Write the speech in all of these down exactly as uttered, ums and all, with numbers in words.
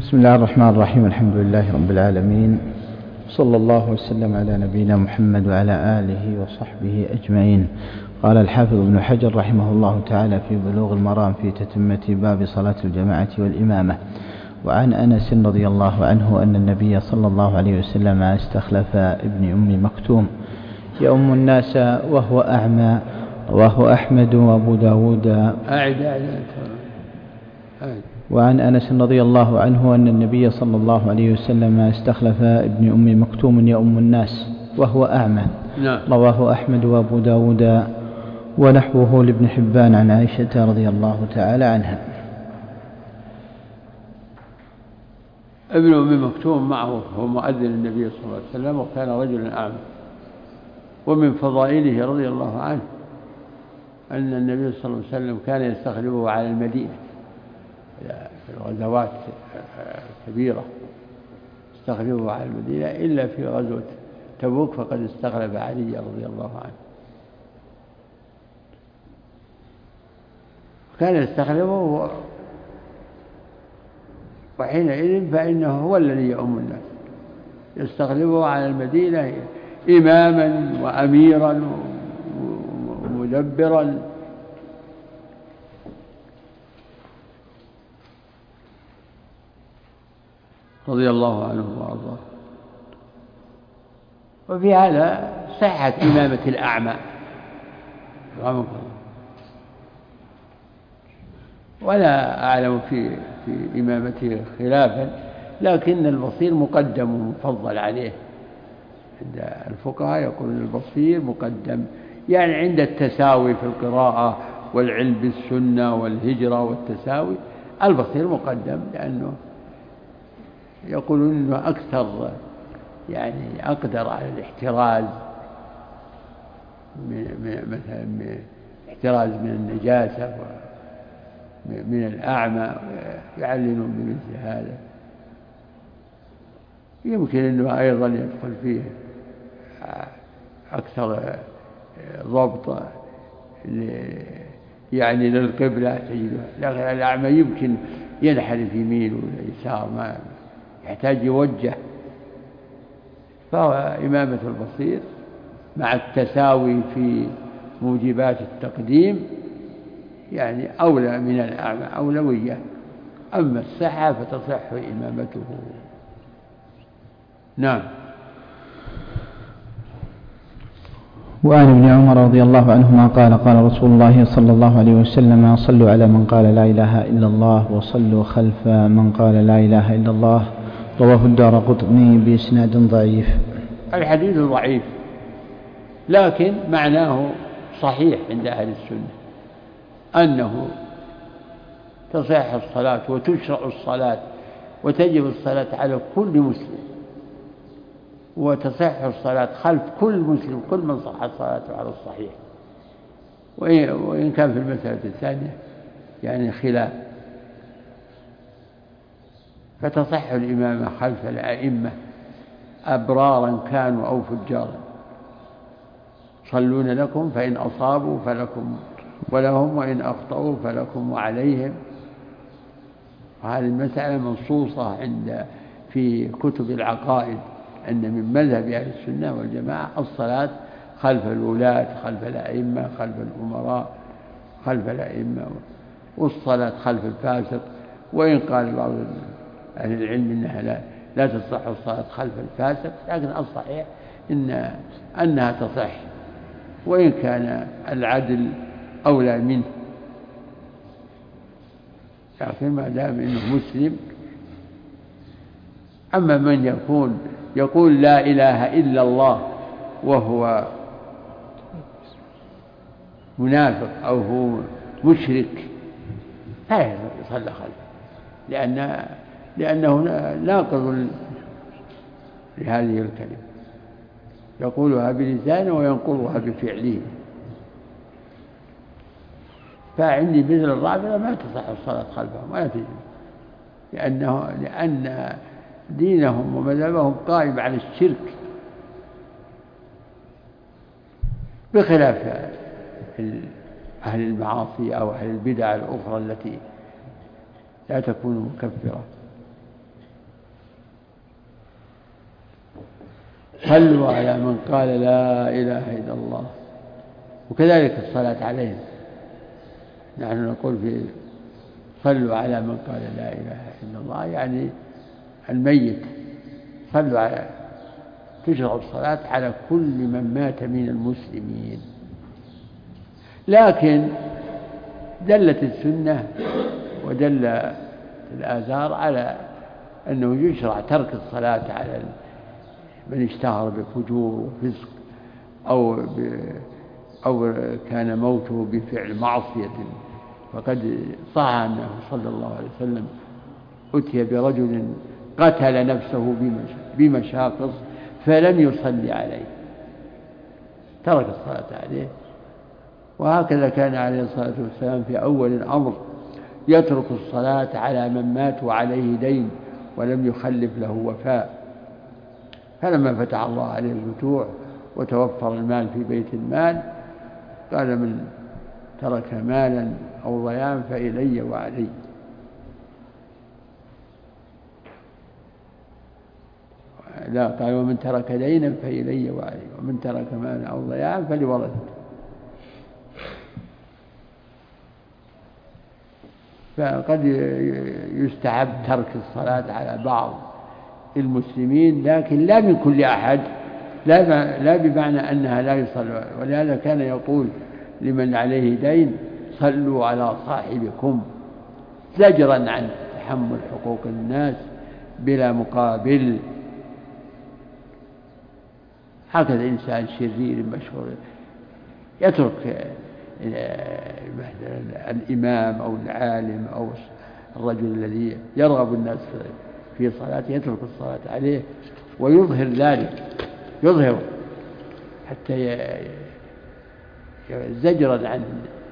بسم الله الرحمن الرحيم. الحمد لله رب العالمين، صلى الله وسلم على نبينا محمد وعلى آله وصحبه أجمعين. قال الحافظ ابن حجر رحمه الله تعالى في بلوغ المرام في تتمة باب صلاة الجماعة والإمامة: وعن أنس رضي الله عنه أن النبي صلى الله عليه وسلم استخلف ابن أم مكتوم يؤم الناس وهو أعمى. رواه أحمد وأبو داود. أعد أعد أعد. وعن أنس رضي الله عنه أن النبي صلى الله عليه وسلم استخلف ابن أم مكتوم يؤم الناس وهو أعمى. نعم. رواه أحمد وأبو داود ونحوه لابن حبان عن عائشة رضي الله تعالى عنها. ابن أم مكتوم معه هو مؤذن النبي صلى الله عليه وسلم، وكان رجلا أعمى. ومن فضائله رضي الله عنه أن النبي صلى الله عليه وسلم كان يستخلفه على المدينة في الغزوات الكبيرة، استخلفه على المدينة إلا في غزوة تبوك فقد استخلف علي رضي الله عنه. كان يستخلفه، وحينئذ فإنه هو الذي يؤم الناس، يستخلفه على المدينة إماما وأميرا ومدبرا. رضي الله عنه وارضاه. وفي هذا صحة إمامة الأعمى، ولا أعلم في في إمامته خلافا، لكن البصير مقدم ومفضل عليه. عند الفقهاء يقولون البصير مقدم، يعني عند التساوي في القراءة والعلم بالسنة والهجرة والتساوي البصير مقدم، لأنه يقولون أنه أكثر، يعني أقدر على الاحتراز مثلا من احتراز من النجاسة من الأعمى، يعلنون بمثل هذا. يمكن أنه أيضا يدخل فيه أكثر ضبط يعني للقبلة تجده، لكن الأعمى يمكن ينحرف يمين ولا يسار، ما يحتاج يوجه. فهو إمامة البصير مع التساوي في موجبات التقديم يعني أولى من الأعمى أولوية، أما الصحة فتصح إمامته. نعم. وعن ابن عمر رضي الله عنهما قال: قال رسول الله صلى الله عليه وسلم: صلوا على من قال لا إله إلا الله وصلوا خلف من قال لا إله إلا الله. رواه الدارقطني بإسناد ضعيف. الحديث ضعيف، لكن معناه صحيح عند أهل السنة، أنه تصح الصلاة وتشرع الصلاة وتجب الصلاة على كل مسلم، وتصح الصلاة خلف كل مسلم كل من صحت صلاته على الصحيح. وإن كان في المسألة الثانية يعني خلاف، فتصح الإمامة خلف الأئمة أبرارا كانوا أو فجارا، صلون لكم فإن أصابوا فلكم ولهم وإن أخطأوا فلكم وعليهم. وهذه المسألة منصوصة عند في كتب العقائد أن من مذهب أهل السنة والجماعة الصلاة خلف الولاة، خلف الأئمة، خلف الأمراء، خلف الأئمة، والصلاة خلف الفاسق. وإن قال بعض أهل العلم إنها لا, لا تصح الصلاة خلف الفاسق، لكن الصحيح إن أنها تصح، وإن كان العدل أولى منه، لكن ما دام إنه مسلم. أما من يكون يقول لا إله إلا الله وهو منافق أو هو مشرك فلا يصلى خلفه، لأن لأنه ناقض لهذه الكلمة، يقولها بلسانه وينقضها بفعله. فعندي مثل الرافضة ما تصح الصلاة خلفهم ولا تجوز، لأنه لأن دينهم ومذهبهم قائم على الشرك، بخلاف أهل المعاصي أو أهل البدع الأخرى التي لا تكون مكفرة. صلوا على من قال لا إله إلا الله. وكذلك الصلاة عليهم، نحن نقول في صلوا على من قال لا إله إلا الله، يعني الميت. صلوا على تشرع الصلاة على كل من مات من المسلمين. لكن دلت السنة ودل الآثار على أنه يشرع ترك الصلاة على من اشتهر بفجور وفسق أو أو كان موته بفعل معصية. فقد صح أنه صلى الله عليه وسلم أتي برجل قتل نفسه بمشاقص فلم يصلي عليه، ترك الصلاة عليه. وهكذا كان عليه الصلاة والسلام في أول الأمر يترك الصلاة على من مات وعليه دين ولم يخلف له وفاء. فلما فتح الله عليه الفتوح وتوفر المال في بيت المال قال من ترك مالا أو ضياعا فإلي وعلي. لا، قال ومن ترك دينا فإلي وعلي، ومن ترك مالا أو ضياعا فلورثته. فقد يستحب ترك الصلاة على بعض المسلمين، لكن لا من كل أحد، لا لا بمعنى أنها لا يصلوا. ولهذا كان يقول لمن عليه دين صلوا على صاحبكم، زجرا عن تحمل حقوق الناس بلا مقابل. هكذا إنسان شرير مشهور يترك مثلا الإمام أو العالم أو الرجل الذي يرغب الناس في صلاته، يترك الصلاة عليه ويظهر ذلك، يظهر حتى زجرا عن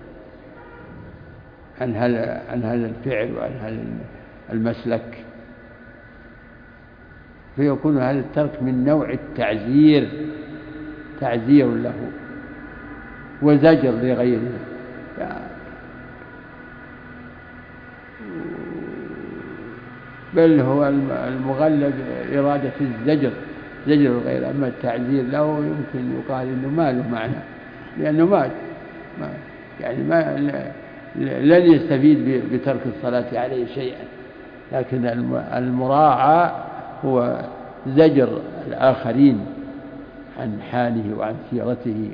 عن هذا عن هذا الفعل وعن هذا المسلك. فيكون هذا الترك من نوع التعزير، تعزير له وزجر لغيره. بل هو المغلب إرادة الزجر، زجر الغير. أما التعزير له يمكن يقال إنه ما له معنى، لأنه مات، ما يعني ما لن يستفيد بترك الصلاة عليه شيئا. لكن المراعى هو زجر الآخرين عن حاله وعن سيرته.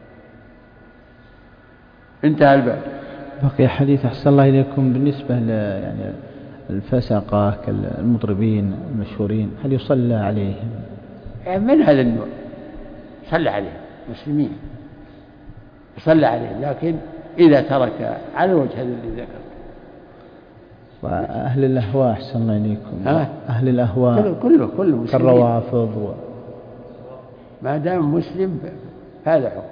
انتهى الباب. بقي حديث أحسن الله إليكم بالنسبة يعني الفسقة كالمضربين المشهورين، هل يصلى عليهم؟ من هذا النوع صلى عليهم مسلمين، صلى عليهم، لكن إذا ترك على الوجه الذي ذكر. وأهل الأهواء أحسن الله إليكم، أهل الأهواء كله كله مسلمين كالروافض و... ما دام مسلم هذا حكم.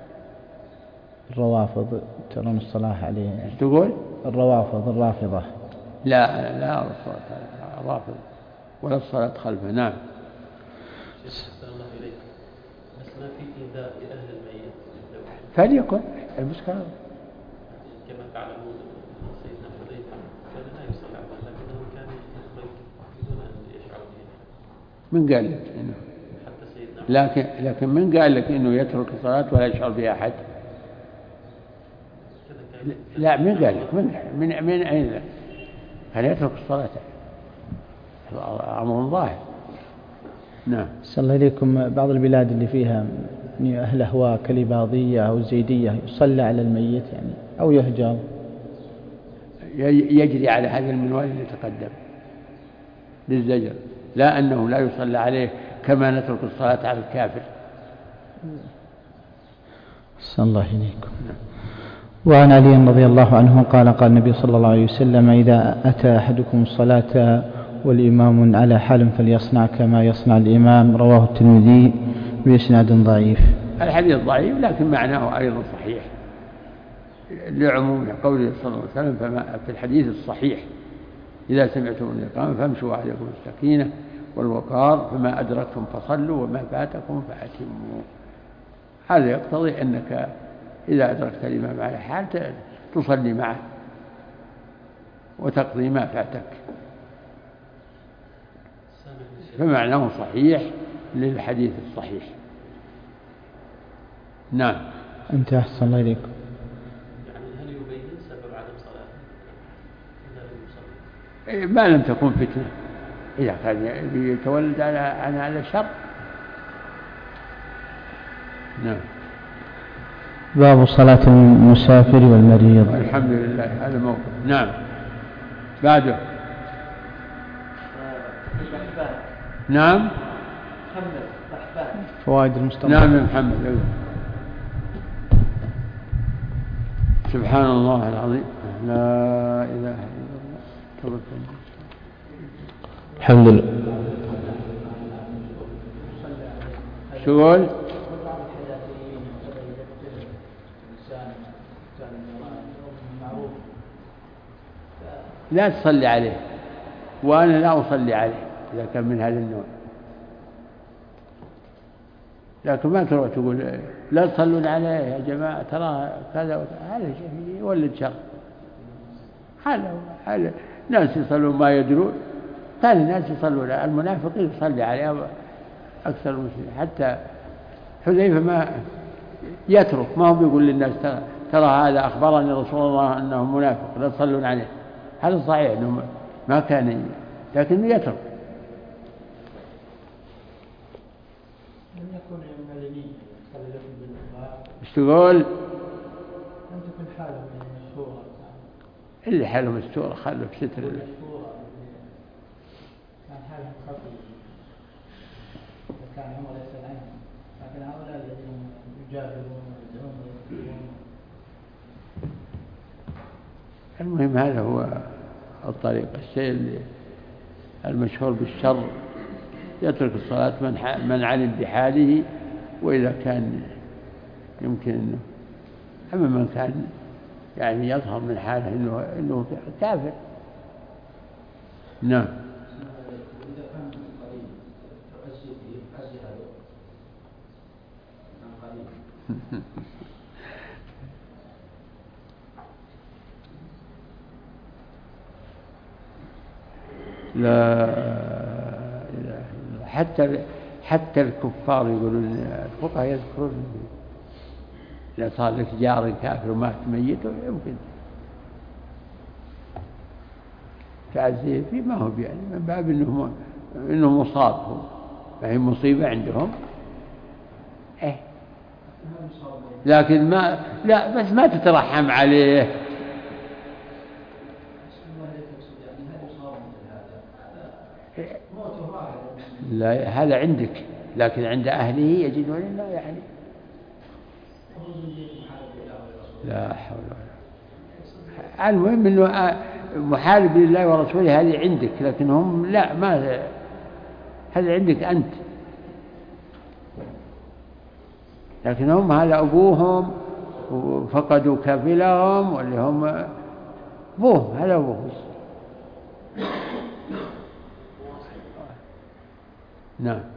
الروافض ترون الصلاة عليه؟ تقول الروافض الرافضة؟ لا لا الصلاة الرافض ولا الصلاة خلفه. نعم. مثلا في إيذاء أهل الميت فليكن المشكلة كما تعلمون سيدنا حذيفة كان لا يصلي عليه لكنه كان يخرج بدون أن يشعر به. من قال لك إنه حتى سيدنا لكن لكن من قال لك إنه يترك الصلاة ولا يشعر بها أحد؟ لا، من قال لك؟ من من من أين لك؟ هل يترك الصلاة؟ أمر ظاهر. نعم. صلى الله إليكم، بعض البلاد اللي فيها أهل أهواء كالإباضية أو الزيدية يصلى على الميت يعني أو يهجر؟ يجري على هذا المنوال اللي تقدم للزجر، لا أنه لا يصلى عليه كما نترك الصلاة على الكافر. صلى الله إليكم. نعم. وعن علي رضي الله عنه قال قال النبي صلى الله عليه وسلم: إذا أتى أحدكم الصلاة والإمام على حال فليصنع كما يصنع الإمام. رواه الترمذي بإسناد ضعيف. الحديث ضعيف لكن معناه أيضا صحيح لعموم قوله صلى الله عليه وسلم فما في الحديث الصحيح: إذا سمعتم الإقامة فامشوا عليكم السكينة والوقار، فما أدركتم فصلوا وما فاتكم فأتموا. هذا يقتضي أنك إذا أدركت الإمام على حال تصلي معه وتقضي ما فاتك، فمعناه صحيح للحديث الصحيح. نعم. أنت أحسن الله إليك. يعني هل يبين سبب عدم صلاته إذا لم يصلي؟ ما لم تكن فتنة، إذا كان يتولد على عن هذا الشر. نعم. باب صلاة المسافر والمريض. الحمد لله هذا موقف. نعم. بعده. نعم. فوائد المستقبل. نعم يا محمد. سبحان الله العظيم، لا إله إلا الله، توكل. الحمد لله. شغل. لا تصلي عليه، وأنا لا أصلي عليه إذا كان من هذا النوع، لكن ما تروح تقول لا تصلون عليه يا جماعة ترى كذا وكذا، هذا شيء يولد شر. هذا هذا ناس يصلون ما يدرون، ثاني ناس يصلون، المنافق يصلي عليه أكثر المسلمين. حتى حذيفة ما يترك، ما هو بيقول للناس ترى هذا أخبرني رسول الله أنه منافق لا تصلون عليه، هذا صحيح أنه ما كان، لكن يترك. لم يكن المعلمين ايش تقول؟ لم تكن حاله مشهورة، اللي حاله مستورة خلوا في ستر الله. كان حاله خطير، كان عمر يسأل عنه، لكن هؤلاء الذين يجادلون ويدعون ويكذبون. المهم هذا هو الطريق، الشيء المشهور بالشر يترك الصلاة من علم بحاله، وإذا كان يمكن أنه، أما من كان يعني يظهر من حاله إنه, إنه كافر. نعم. لا حتى حتى الكفار يقولون، الفقهاء يذكرون إذا صار لك جار كافر ومات ميت يمكن تعزيه فيه، ما هو يعني من باب إنه إنه مصاب، هو فهي مصيبة عندهم. إيه لكن ما لا بس ما تترحم عليه. لا هذا عندك، لكن عند أهله يجدون لا يعني لا حول ولا. المهم إنه محارب لله ورسوله هذه عندك، لكن هم لا، ما هذا عندك أنت، لكن هم هذا أبوهم وفقدوا كفلهم، واللي هم أبوهم، هذا أبوهم. نعم.